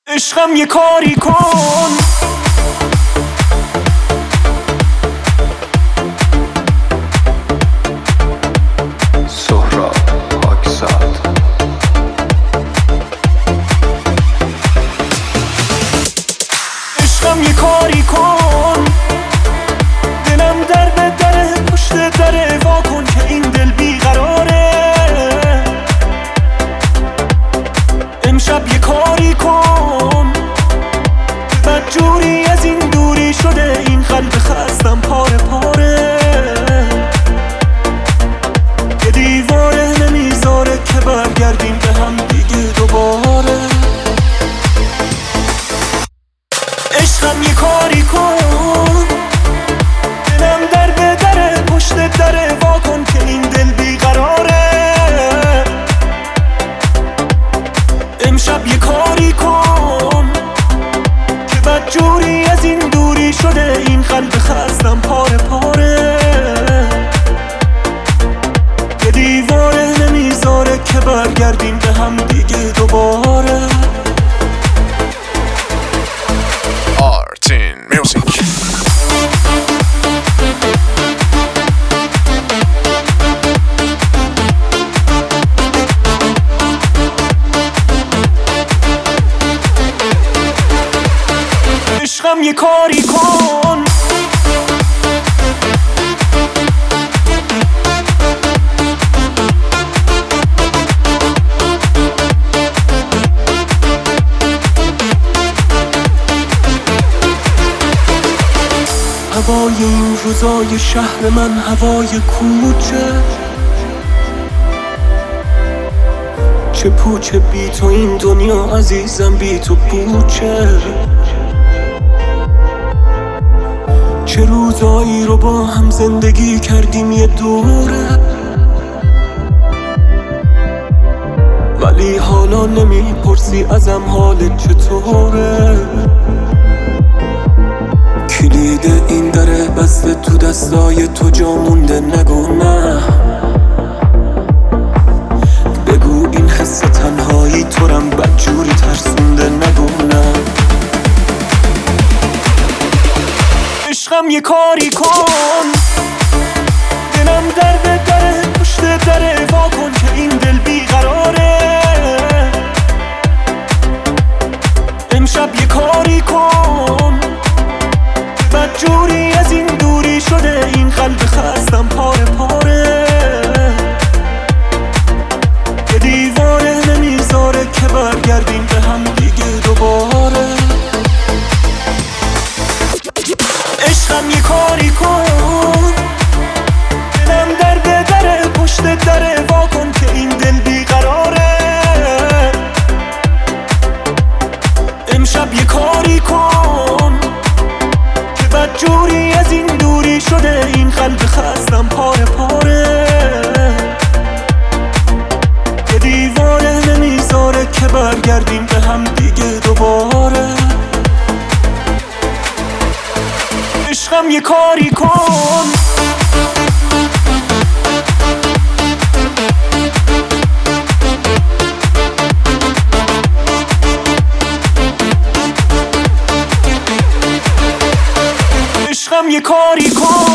عشقم یه کاری کن. سهراب پاکزاد. عشقم یه کاری کن، دلم در به دره، پشت دره وا کن که این دل بیقراره. امشب یه کاری کن، بدجوری از این دوری شده این قلب خستم پاره پاره. یه دیواره نمیذاره که برگردیم به هم دیگه دوباره. عشقم یه کاری کن، دلم در به دره، پشت دره وا کن که این دل بیقراره. امشب یه کاری کن که بدجوری از این دوری شده این قلب خستم پاره پاره. یه دیواره نمیذاره که برگردیم به هم دیگه دوباره. Artin Music. عشقم یه کاری کن، هوای این روزای شهر من هوای کوچه، چه پوچه بی تو این دنیا عزیزم، بی تو پوچه. چه روزایی رو با هم زندگی کردیم یه دوره، ولی حالا نمیپرسی ازم حالت چطوره. کلید این دره بسته تو دستای تو، جا مونده نگو نه. بگو این حس تنهایی تو رم بدجوری ترسونده، نگو نه. عشقم یه کاری کن، دلم در به دره، پشت دره وا کن که این دل بیقراره. امشب یه کاری کن، بدجوری از این دوری شده این قلب خستم پاره پاره. یه دیواره نمیذاره که برگردیم به هم دیگه دوباره. عشقم یه کاری کن، دلم در به دره، پشت دره وا کن که این دل بیقراره. امشب یه کاری کن که بدجوری از این دوری شده این قلب خستم پاره پاره. یه دیواره نمیذاره که برگردیم به هم دیگه دوباره. عشقم یه کاری کن. عشقم یه کاری کن.